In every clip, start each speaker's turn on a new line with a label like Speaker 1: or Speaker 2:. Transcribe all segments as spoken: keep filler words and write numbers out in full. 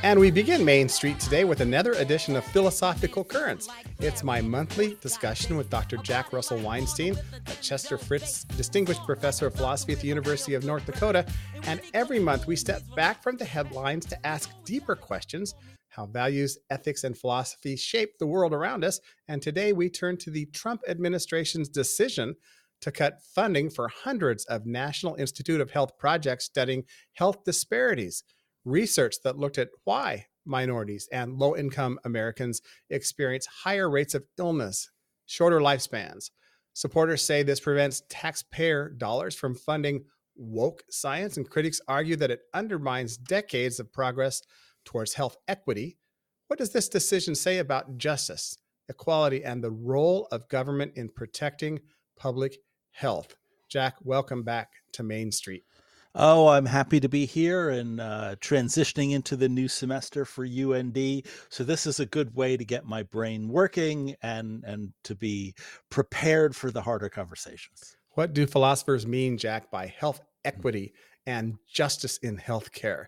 Speaker 1: And we begin Main Street today with another edition of Philosophical Currents. It's my monthly discussion with Doctor Jack Russell Weinstein, a Chester Fritz Distinguished Professor of Philosophy at the University of North Dakota. And every month we step back from the headlines to ask deeper questions, how values, ethics, and philosophy shape the world around us. And today we turn to the Trump administration's decision to cut funding for hundreds of National Institute of Health projects studying health disparities. Research that looked at why minorities and low-income Americans experience higher rates of illness, shorter lifespans. Supporters say this prevents taxpayer dollars from funding woke science, and critics argue that it undermines decades of progress towards health equity. What does this decision say about justice, equality, and the role of government in protecting public health? Jack, welcome back to Main Street.
Speaker 2: Oh, I'm happy to be here and uh, transitioning into the new semester for U N D. So this is a good way to get my brain working and, and to be prepared for the harder conversations.
Speaker 1: What do philosophers mean, Jack, by health equity and justice in healthcare?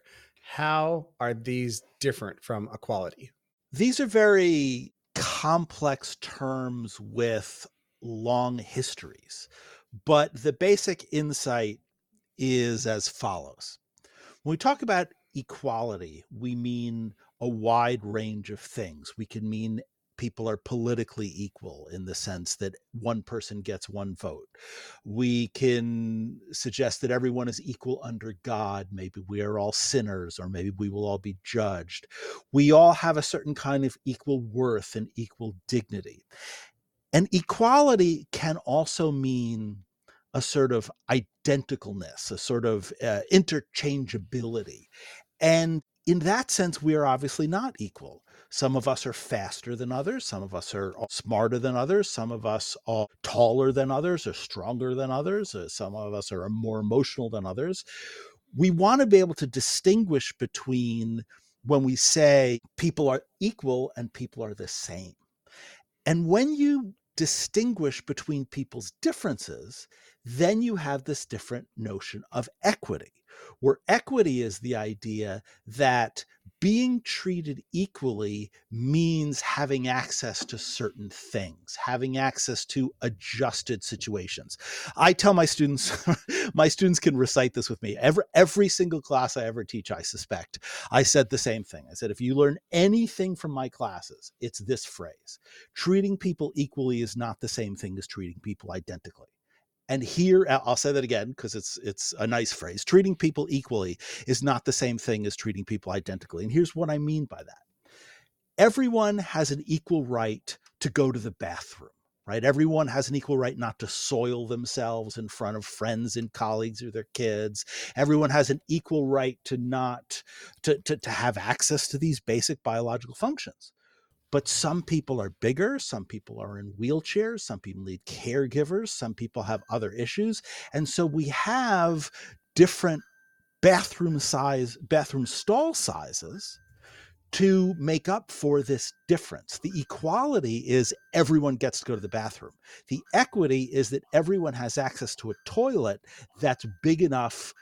Speaker 1: How are these different from equality?
Speaker 2: These are very complex terms with long histories, but the basic insight is as follows. When we talk about equality, we mean a wide range of things. We can mean people are politically equal in the sense that one person gets one vote. We can suggest that everyone is equal under God. Maybe we are all sinners, or maybe we will all be judged. We all have a certain kind of equal worth and equal dignity. And equality can also mean a sort of identicalness, a sort of uh, interchangeability. And in that sense, we are obviously not equal. Some of us are faster than others. Some of us are smarter than others. Some of us are taller than others, or stronger than others. Uh, some of us are more emotional than others. We want to be able to distinguish between when we say people are equal and people are the same. And when you distinguish between people's differences, then you have this different notion of equity, where equity is the idea that being treated equally means having access to certain things, having access to adjusted situations. I tell my students, my students can recite this with me. Every, every single class I ever teach, I suspect, I said the same thing. I said, if you learn anything from my classes, it's this phrase: treating people equally is not the same thing as treating people identically. And here, I'll say that again because it's it's a nice phrase. Treating people equally is not the same thing as treating people identically. And here's what I mean by that. Everyone has an equal right to go to the bathroom, right? Everyone has an equal right not to soil themselves in front of friends and colleagues or their kids. Everyone has an equal right to not, to, to, to have access to these basic biological functions. But some people are bigger, some people are in wheelchairs, some people need caregivers, some people have other issues. And so we have different bathroom size, bathroom stall sizes to make up for this difference. The equality is everyone gets to go to the bathroom. The equity is that everyone has access to a toilet that's big enough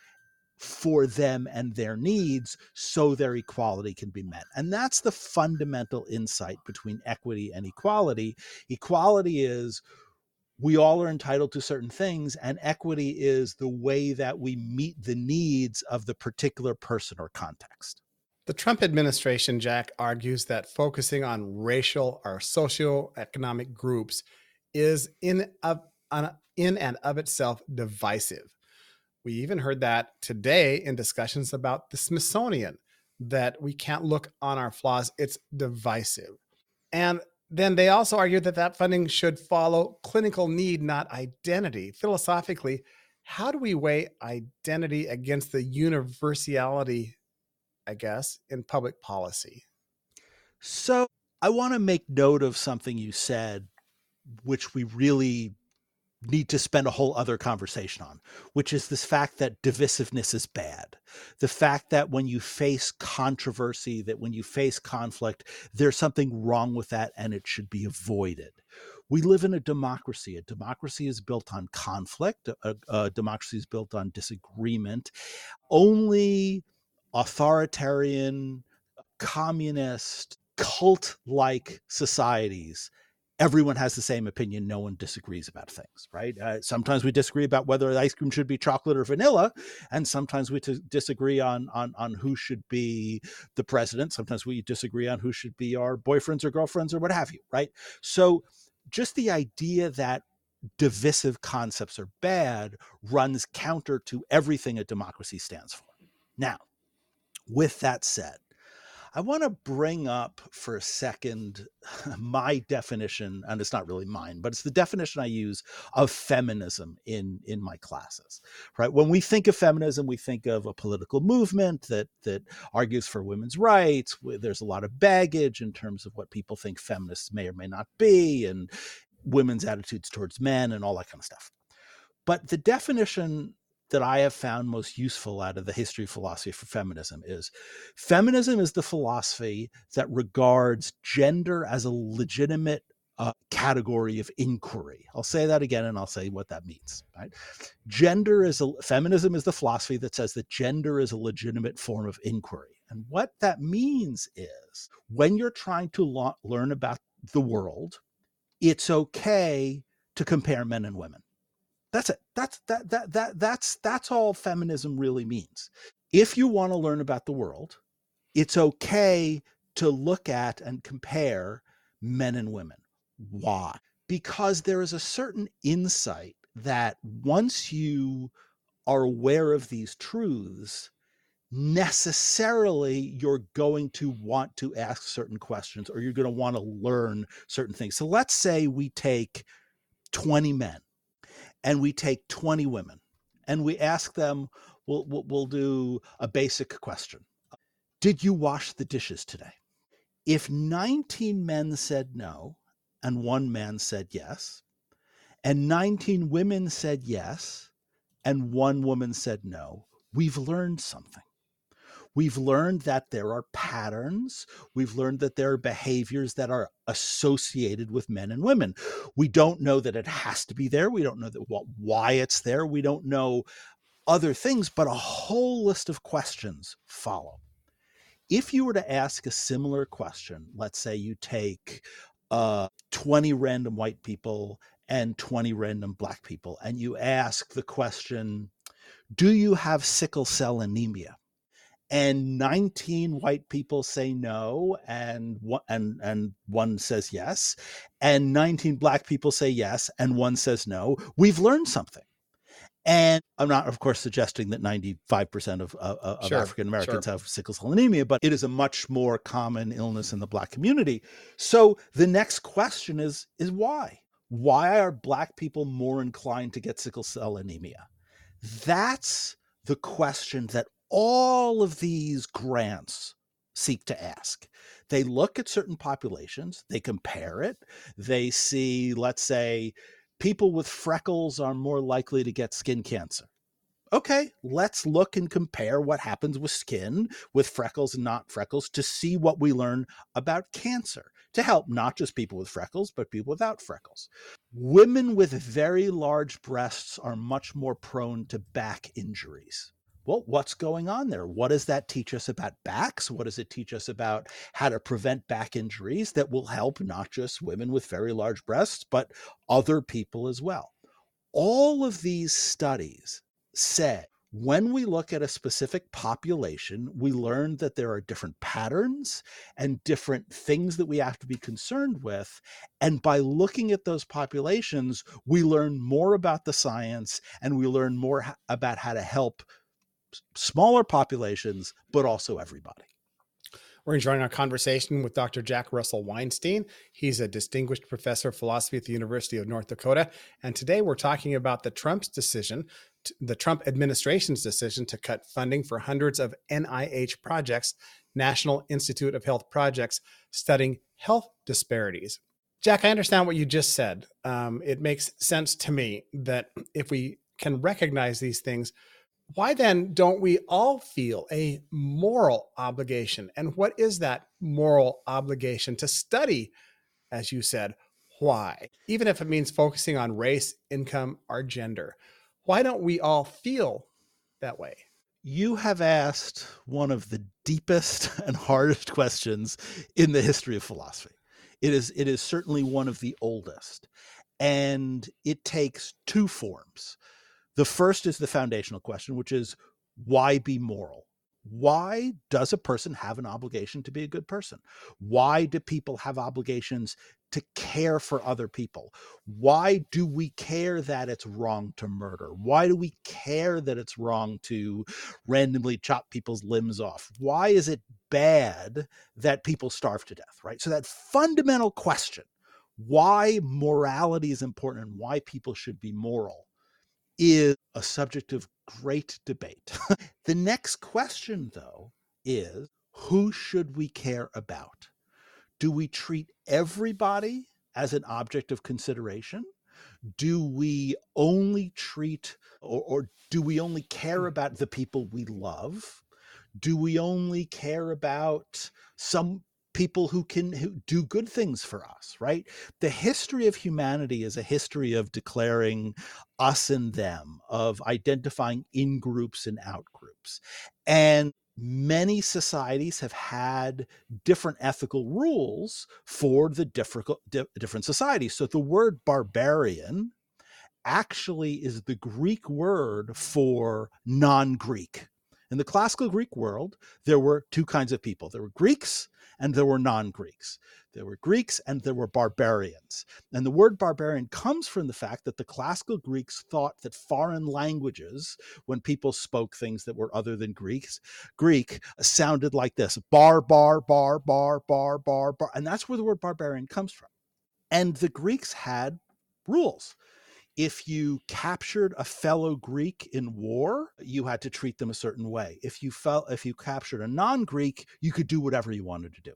Speaker 2: for them and their needs so their equality can be met. And that's the fundamental insight between equity and equality. Equality is we all are entitled to certain things, and equity is the way that we meet the needs of the particular person or context.
Speaker 1: The Trump administration, Jack, argues that focusing on racial or socioeconomic groups is in, of, on, in and of itself divisive. We even heard that today in discussions about the Smithsonian, that we can't look on our flaws, it's divisive. And then they also argue that that funding should follow clinical need, not identity. Philosophically, how do we weigh identity against the universality, I guess, in public policy?
Speaker 2: So I want to make note of something you said, which we really need to spend a whole other conversation on, which is this fact that divisiveness is bad. The fact that when you face controversy, that when you face conflict, there's something wrong with that and it should be avoided. We live in a democracy. A democracy is built on conflict. A, a democracy is built on disagreement. Only authoritarian communist, cult-like societies, everyone has the same opinion. No one disagrees about things, right? Uh, sometimes we disagree about whether the ice cream should be chocolate or vanilla, and sometimes we t- disagree on, on on who should be the president. Sometimes we disagree on who should be our boyfriends or girlfriends or what have you, right? So just the idea that divisive concepts are bad runs counter to everything a democracy stands for. Now, with that said, I want to bring up for a second my definition, and it's not really mine, but it's the definition I use of feminism in, in my classes, right? When we think of feminism, we think of a political movement that, that argues for women's rights. There's a lot of baggage in terms of what people think feminists may or may not be, and women's attitudes towards men and all that kind of stuff. But the definition that I have found most useful out of the history of philosophy for feminism is feminism is the philosophy that regards gender as a legitimate uh, category of inquiry. I'll say that again, and I'll say what that means. Right? Gender is a feminism is the philosophy that says that gender is a legitimate form of inquiry. And what that means is when you're trying to lo- learn about the world, it's okay to compare men and women. That's it. That's that that that that's that's all feminism really means. If you want to learn about the world, it's okay to look at and compare men and women. Why? Because there is a certain insight that once you are aware of these truths, necessarily you're going to want to ask certain questions, or you're going to want to learn certain things. So let's say we take twenty men and we take twenty women and we ask them, we'll, we'll, we'll do a basic question. Did you wash the dishes today? If nineteen men said no and one man said yes, and nineteen women said yes and one woman said no, we've learned something. We've learned that there are patterns. We've learned that there are behaviors that are associated with men and women. We don't know that it has to be there. We don't know that what, why it's there. We don't know other things, but a whole list of questions follow. If you were to ask a similar question, let's say you take uh, twenty random white people and twenty random black people, and you ask the question, do you have sickle cell anemia? And nineteen white people say no, and one, and, and one says yes, and nineteen black people say yes, and one says no, we've learned something. And I'm not, of course, suggesting that ninety-five percent of, of, of sure, African Americans sure. have sickle cell anemia, but it is a much more common illness in the Black community. So the next question is, is why? Why are Black people more inclined to get sickle cell anemia? That's the question that all of these grants seek to ask. They look at certain populations, they compare it, they see, let's say, people with freckles are more likely to get skin cancer. Okay, let's look and compare what happens with skin, with freckles and not freckles, to see what we learn about cancer, to help not just people with freckles, but people without freckles. Women with very large breasts are much more prone to back injuries. Well, what's going on there? What does that teach us about backs? What does it teach us about how to prevent back injuries that will help not just women with very large breasts, but other people as well? All of these studies say when we look at a specific population, we learn that there are different patterns and different things that we have to be concerned with. And by looking at those populations, we learn more about the science and we learn more about how to help smaller populations, but also everybody.
Speaker 1: We're enjoying our conversation with Doctor Jack Russell Weinstein. He's a distinguished professor of philosophy at the University of North Dakota. And today we're talking about the Trump's decision, the Trump administration's decision to cut funding for hundreds of N I H projects, National Institute of Health projects, studying health disparities. Jack, I understand what you just said. Um, it makes sense to me that if we can recognize these things, why then don't we all feel a moral obligation? And what is that moral obligation to study, as you said, why? Even if it means focusing on race, income, or gender. Why don't we all feel that way?
Speaker 2: You have asked one of the deepest and hardest questions in the history of philosophy. It is, it is certainly one of the oldest, and it takes two forms. The first is the foundational question, which is, why be moral? Why does a person have an obligation to be a good person? Why do people have obligations to care for other people? Why do we care that it's wrong to murder? Why do we care that it's wrong to randomly chop people's limbs off? Why is it bad that people starve to death, right? So that fundamental question, why morality is important and why people should be moral, is a subject of great debate. The next question, though, is who should we care about? Do we treat everybody as an object of consideration? Do we only treat, or, or do we only care about the people we love? Do we only care about some people who can who do good things for us, right? The history of humanity is a history of declaring us and them, of identifying in groups and out groups. And many societies have had different ethical rules for the different, different societies. So the word barbarian actually is the Greek word for non-Greek. In the classical Greek world, there were two kinds of people. There were Greeks and there were non-Greeks. There were Greeks and there were barbarians. And the word barbarian comes from the fact that the classical Greeks thought that foreign languages, when people spoke things that were other than Greeks, Greek sounded like this: bar, bar, bar, bar, bar, bar, bar. And that's where the word barbarian comes from. And the Greeks had rules. If you captured a fellow Greek in war, you had to treat them a certain way. If you felt, if you captured a non-Greek, you could do whatever you wanted to do.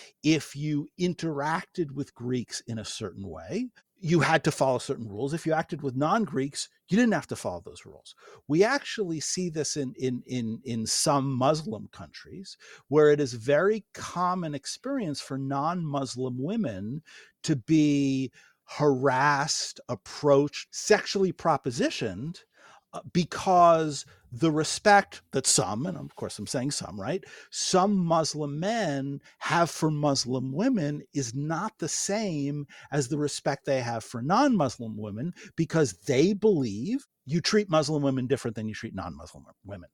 Speaker 2: If you interacted with Greeks in a certain way, you had to follow certain rules. If you acted with non-Greeks, you didn't have to follow those rules. We actually see this in, in, in, in some Muslim countries, where it is very common experience for non-Muslim women to be harassed, approached, sexually propositioned, uh, because the respect that some, and of course I'm saying some, right, some Muslim men have for Muslim women is not the same as the respect they have for non-Muslim women, because they believe you treat Muslim women different than you treat non-Muslim women.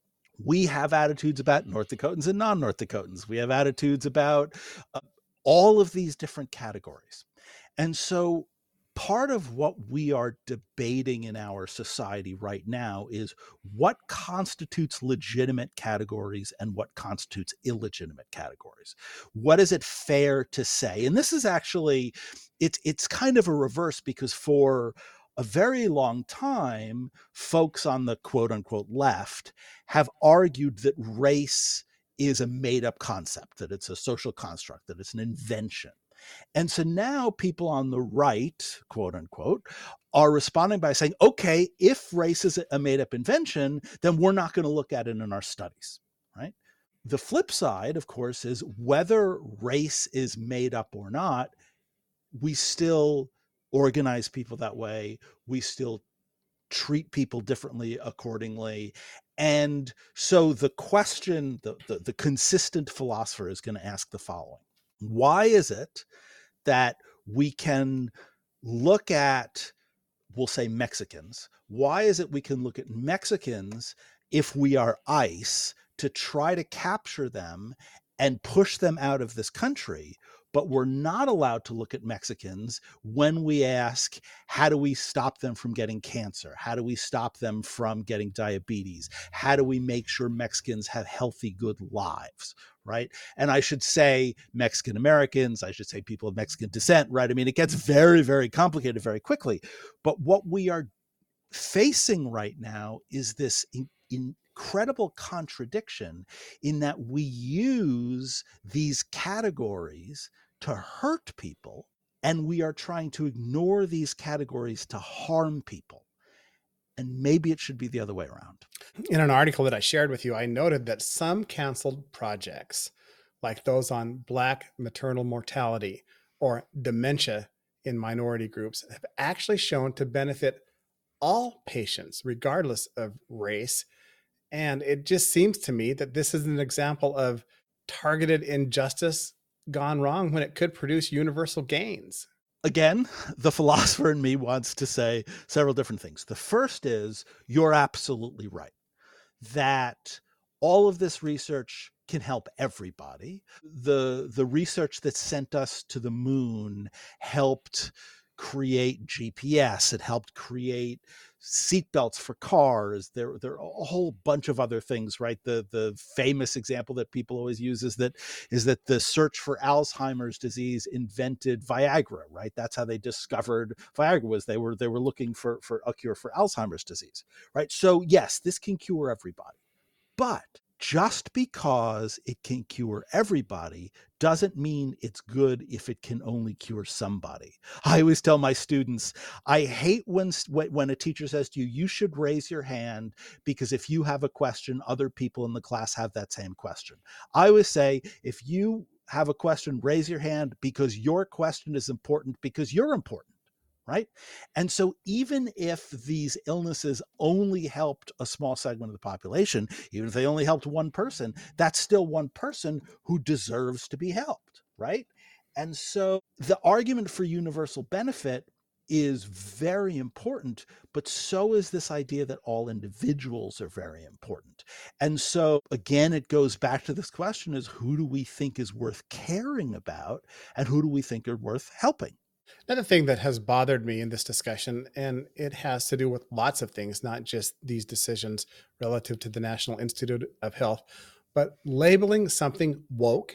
Speaker 2: We have attitudes about North Dakotans and non-North Dakotans. We have attitudes about uh, all of these different categories. And so part of what we are debating in our society right now is what constitutes legitimate categories and what constitutes illegitimate categories. What is it fair to say? And this is actually, it's, it's kind of a reverse, because for a very long time, folks on the quote unquote left have argued that race is a made up concept, that it's a social construct, that it's an invention. And so now people on the right, quote unquote, are responding by saying, okay, if race is a made up invention, then we're not going to look at it in our studies, right? The flip side, of course, is whether race is made up or not, we still organize people that way. We still treat people differently accordingly. And so the question, the, the, the consistent philosopher is going to ask the following: why is it that we can look at, we'll say Mexicans, why is it we can look at Mexicans, if we are ICE, to try to capture them and push them out of this country, but we're not allowed to look at Mexicans when we ask, how do we stop them from getting cancer? How do we stop them from getting diabetes? How do we make sure Mexicans have healthy, good lives, right? And I should say Mexican Americans, I should say people of Mexican descent, right? I mean, it gets very, very complicated very quickly. But what we are facing right now is this in, incredible contradiction in that we use these categories to hurt people, and we are trying to ignore these categories to harm people. And maybe it should be the other way around.
Speaker 1: In an article that I shared with you, I noted that some canceled projects, like those on Black maternal mortality or dementia in minority groups, have actually shown to benefit all patients, regardless of race. And it just seems to me that this is an example of targeted injustice gone wrong when it could produce universal gains.
Speaker 2: Again, the philosopher in me wants to say several different things. The first is, you're absolutely right that all of this research can help everybody. The, the research that sent us to the moon helped create G P S. It helped create seatbelts for cars. There, there are a whole bunch of other things, right? The the famous example that people always use is that is that the search for Alzheimer's disease invented Viagra, right? That's how they discovered Viagra, was they were they were looking for for a cure for Alzheimer's disease, right? So yes, this can cure everybody. But just because it can cure everybody doesn't mean it's good if it can only cure somebody. I always tell my students, I hate when when a teacher says to you, you should raise your hand because if you have a question, other people in the class have that same question. I always say, if you have a question, raise your hand because your question is important because you're important. Right. And so even if these illnesses only helped a small segment of the population, even if they only helped one person, that's still one person who deserves to be helped. Right. And so the argument for universal benefit is very important, but so is this idea that all individuals are very important. And so again, it goes back to this question is, who do we think is worth caring about and who do we think are worth helping?
Speaker 1: Another thing that has bothered me in this discussion, and it has to do with lots of things, not just these decisions relative to the National Institute of Health, but labeling something woke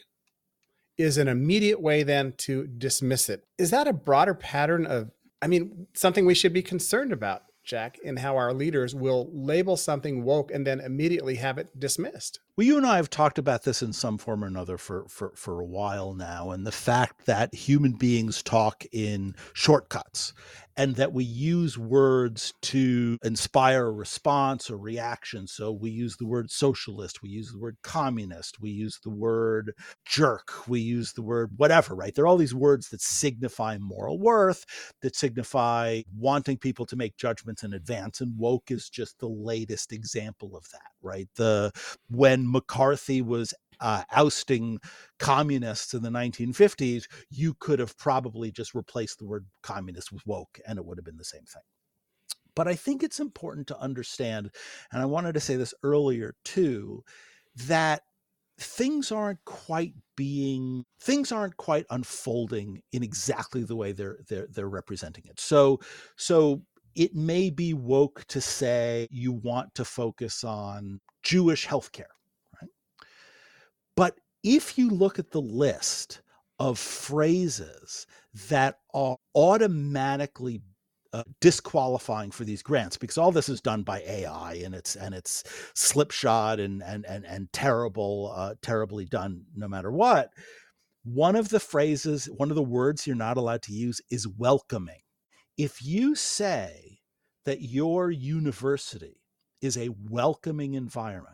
Speaker 1: is an immediate way then to dismiss it. Is that a broader pattern of, I mean, something we should be concerned about, Jack, in how our leaders will label something woke and then immediately have it dismissed?
Speaker 2: Well, you and I have talked about this in some form or another for, for, for a while now, and the fact that human beings talk in shortcuts and that we use words to inspire a response or reaction. So we use the word socialist, we use the word communist, we use the word jerk, we use the word whatever, right? There are all these words that signify moral worth, that signify wanting people to make judgments in advance, and woke is just the latest example of that, right? The when McCarthy was uh, ousting communists in the nineteen fifties, you could have probably just replaced the word communist with woke and it would have been the same thing. But I think it's important to understand, and I wanted to say this earlier too, that things aren't quite being, things aren't quite unfolding in exactly the way they're they're they're representing it. So so it may be woke to say you want to focus on Jewish healthcare, right? But if you look at the list of phrases that are automatically uh, disqualifying for these grants, because all this is done by A I and it's and it's slipshod and and and and terrible, uh, terribly done no matter what. One of the phrases, one of the words you're not allowed to use is welcoming. If you say that your university is a welcoming environment,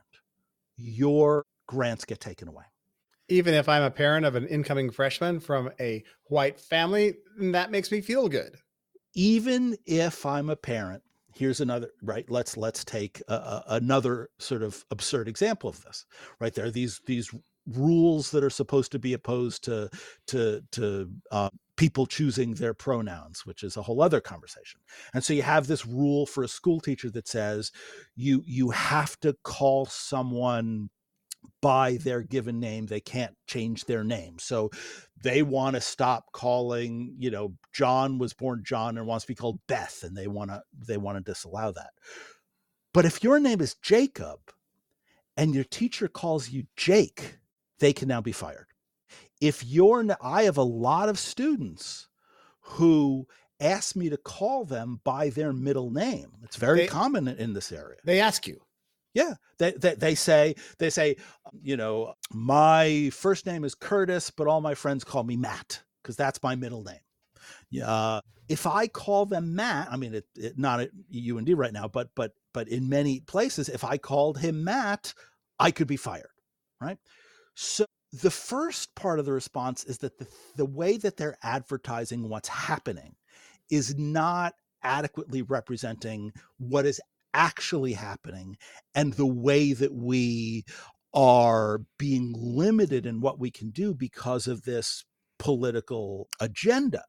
Speaker 2: your grants get taken away.
Speaker 1: Even if I'm a parent of an incoming freshman from a white family, that makes me feel good.
Speaker 2: Even if I'm a parent, here's another, right? Let's let's take a, a, another sort of absurd example of this, right? There are these these rules that are supposed to be opposed to to to uh, people choosing their pronouns, which is a whole other conversation. And so you have this rule for a school teacher that says you you have to call someone by their given name. They can't change their name. So they want to stop calling, you know, John was born John and wants to be called Beth, and they want to they want to disallow that. But if your name is Jacob and your teacher calls you Jake, they can now be fired. If you're, I have a lot of students who ask me to call them by their middle name. It's very they, common in this area.
Speaker 1: They ask you.
Speaker 2: Yeah, they, they they say they say, you know, my first name is Curtis, but all my friends call me Matt because that's my middle name. Yeah, uh, if I call them Matt, I mean, it, it, not at U N D right now, but but but in many places, if I called him Matt, I could be fired, right? So the first part of the response is that the the way that they're advertising what's happening is not adequately representing what is actually happening and the way that we are being limited in what we can do because of this political agenda.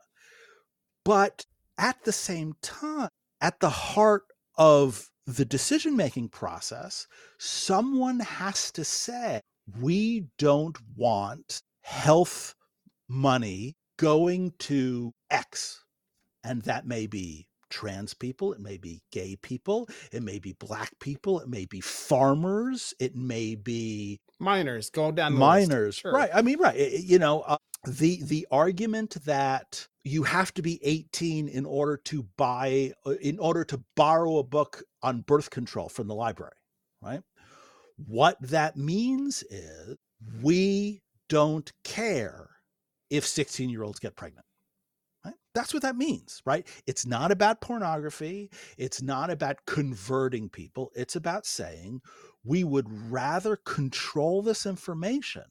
Speaker 2: But at the same time, at the heart of the decision-making process, someone has to say, we don't want health money going to X. And that may be trans people, it may be gay people, it may be black people, it may be farmers, it may be
Speaker 1: minors. Go down the
Speaker 2: minors.
Speaker 1: list. Sure.
Speaker 2: Right. I mean, right. You know, uh, the the argument that you have to be eighteen in order to buy, in order to borrow a book on birth control from the library, right? What that means is we don't care if sixteen-year-olds get pregnant. Right? That's what that means, right? It's not about pornography. It's not about converting people. It's about saying we would rather control this information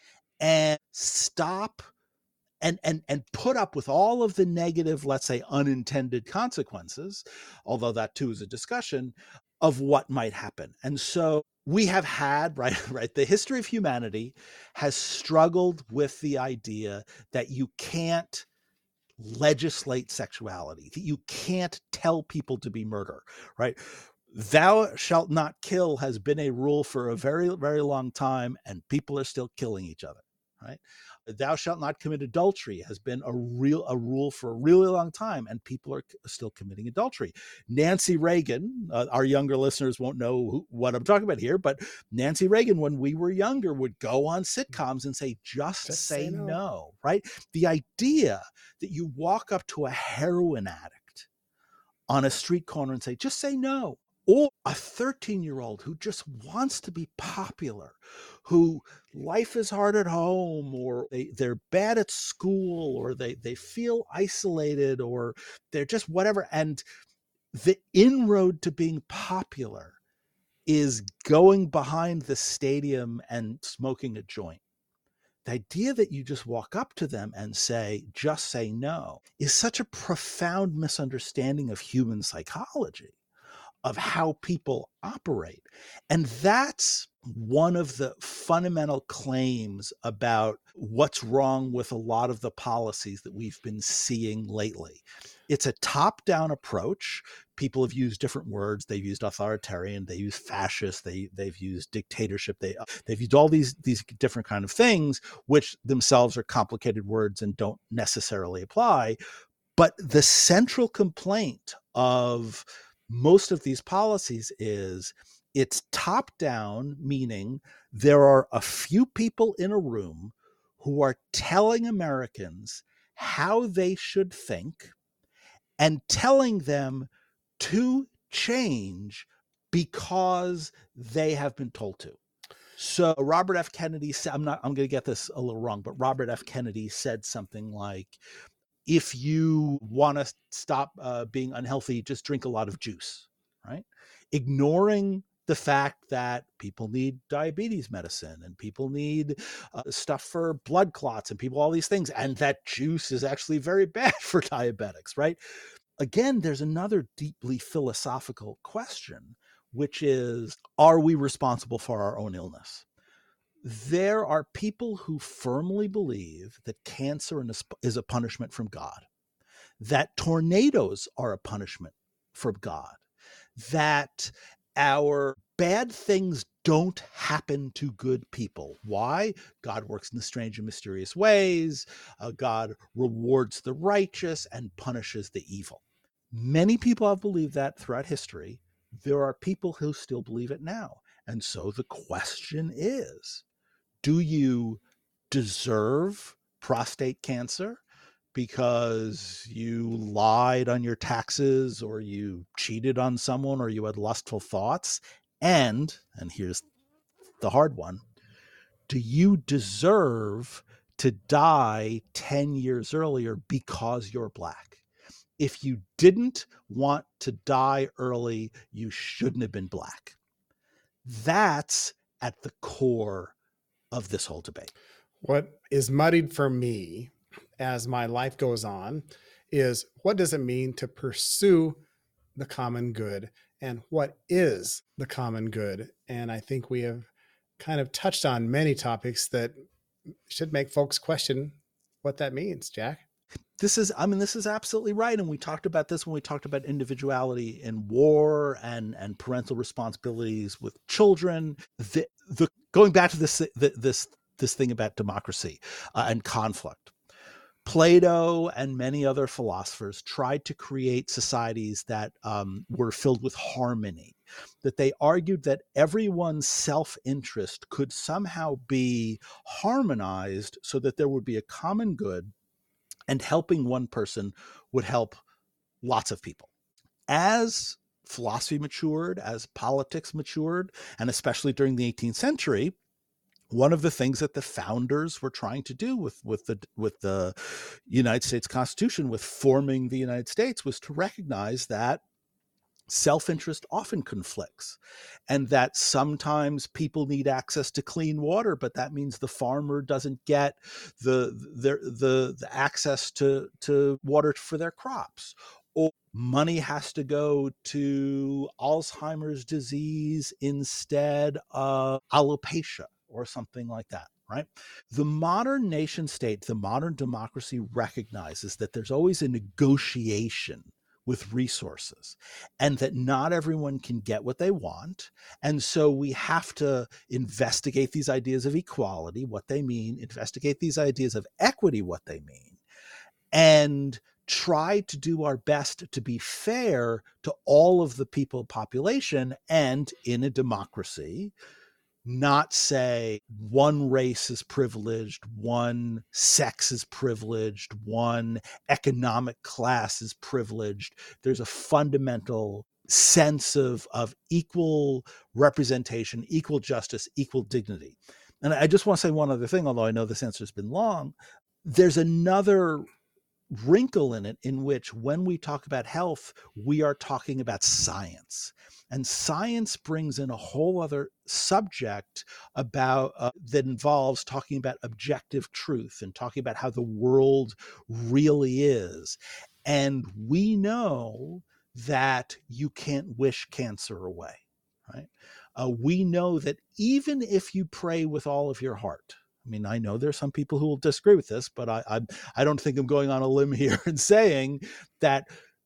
Speaker 2: and stop and and and put up with all of the negative, let's say, unintended consequences, although that too is a discussion of what might happen. And so we have had, right, right, the history of humanity has struggled with the idea that you can't legislate sexuality, that you can't tell people to be murder, right? Thou shalt not kill has been a rule for a very, very long time, and people are still killing each other, right? Thou shalt not commit adultery has been a real a rule for a really long time, and people are still committing adultery. Nancy Reagan, uh, our younger listeners won't know who, what I'm talking about here, but Nancy Reagan, when we were younger, would go on sitcoms and say, just, just say, say no. no, right? The idea that you walk up to a heroin addict on a street corner and say, just say no. Or a thirteen-year-old who just wants to be popular, who life is hard at home, or they, they're bad at school, or they, they feel isolated, or they're just whatever. And the inroad to being popular is going behind the stadium and smoking a joint. The idea that you just walk up to them and say, just say no, is such a profound misunderstanding of human psychology, of how people operate. And that's one of the fundamental claims about what's wrong with a lot of the policies that we've been seeing lately. It's a top-down approach. People have used different words. They've used authoritarian, they use fascist, they, they've used dictatorship, they, they've used all these, these different kind of things, which themselves are complicated words and don't necessarily apply. But the central complaint of most of these policies is it's top down, meaning there are a few people in a room who are telling Americans how they should think and telling them to change because they have been told to. So Robert F. Kennedy said, I'm not, I'm going to get this a little wrong, but Robert F. Kennedy said something like, if you want to stop uh, being unhealthy, just drink a lot of juice, right? Ignoring the fact that people need diabetes medicine and people need uh, stuff for blood clots and people, all these things, and that juice is actually very bad for diabetics, right? Again, there's another deeply philosophical question, which is, are we responsible for our own illness? There are people who firmly believe that cancer is a punishment from God, that tornadoes are a punishment from God, that our bad things don't happen to good people. Why? God works in the strange and mysterious ways. Uh, God rewards the righteous and punishes the evil. Many people have believed that throughout history. There are people who still believe it now. And so the question is, do you deserve prostate cancer because you lied on your taxes or you cheated on someone or you had lustful thoughts? And, and here's the hard one, do you deserve to die ten years earlier because you're Black? If you didn't want to die early, you shouldn't have been Black. That's at the core of this whole debate.
Speaker 1: What is muddied for me as my life goes on is, what does it mean to pursue the common good and what is the common good. And I think we have kind of touched on many topics that should make folks question what that means, Jack.
Speaker 2: This is, I mean, this is absolutely right. And we talked about this when we talked about individuality in war and, and parental responsibilities with children. The, the going back to this, the, this, this thing about democracy uh, and conflict. Plato and many other philosophers tried to create societies that um, were filled with harmony, that they argued that everyone's self-interest could somehow be harmonized so that there would be a common good, and helping one person would help lots of people. As philosophy matured, as politics matured, and especially during the eighteenth century, one of the things that the founders were trying to do with, with the with the United States Constitution, with forming the United States, was to recognize that self-interest often conflicts, and that sometimes people need access to clean water, but that means the farmer doesn't get the the the, the access to, to water for their crops. Or money has to go to Alzheimer's disease instead of alopecia, or something like that, right? The modern nation state, the modern democracy recognizes that there's always a negotiation with resources, and that not everyone can get what they want. And so we have to investigate these ideas of equality, what they mean, investigate these ideas of equity, what they mean, and try to do our best to be fair to all of the people population, and in a democracy, not say one race is privileged, one sex is privileged, one economic class is privileged. There's a fundamental sense of, of equal representation, equal justice, equal dignity. And I just want to say one other thing, although I know this answer has been long. There's another wrinkle in it, in which when we talk about health, we are talking about science. And science brings in a whole other subject about uh, that involves talking about objective truth and talking about how the world really is. And we know that you can't wish cancer away, right? Uh, we know that even if you pray with all of your heart, I mean, I know there's some people who will disagree with this, but I, I, I don't think I'm going on a limb here and saying that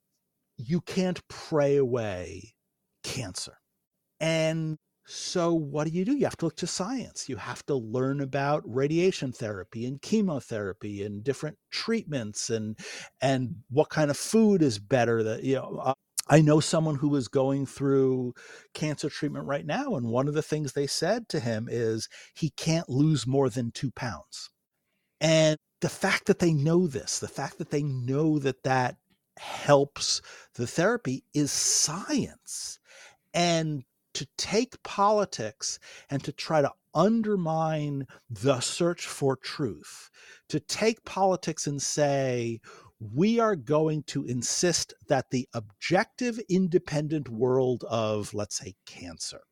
Speaker 2: you can't pray away cancer. And so what do you do? You have to look to science. You have to learn about radiation therapy and chemotherapy and different treatments, and and what kind of food is better. That, you know, uh, I know someone who is going through cancer treatment right now, and one of the things they said to him is he can't lose more than two pounds. And the fact that they know this, the fact that they know that that helps the therapy, is science. And to take politics and to try to undermine the search for truth, to take politics and say, we are going to insist that the objective, independent world of, let's say, cancer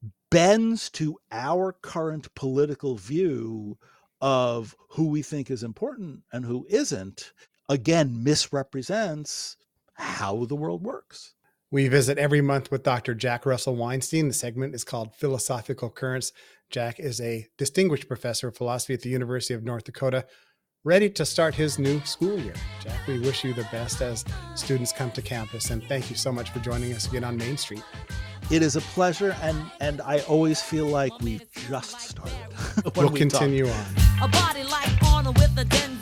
Speaker 2: bends to our current political view of who we think is important and who isn't, again, misrepresents how the world works.
Speaker 1: We visit every month with Doctor Jack Russell Weinstein. The segment is called Philosophical Currents. Jack is a distinguished professor of philosophy at the University of North Dakota, ready to start his new school year. Jack, we wish you the best as students come to campus, and thank you so much for joining us again on Main Street.
Speaker 2: It is a pleasure, and, and I always feel like we've just started.
Speaker 1: We'll we continue
Speaker 2: talk.
Speaker 1: on.
Speaker 3: A body like Arnold with a den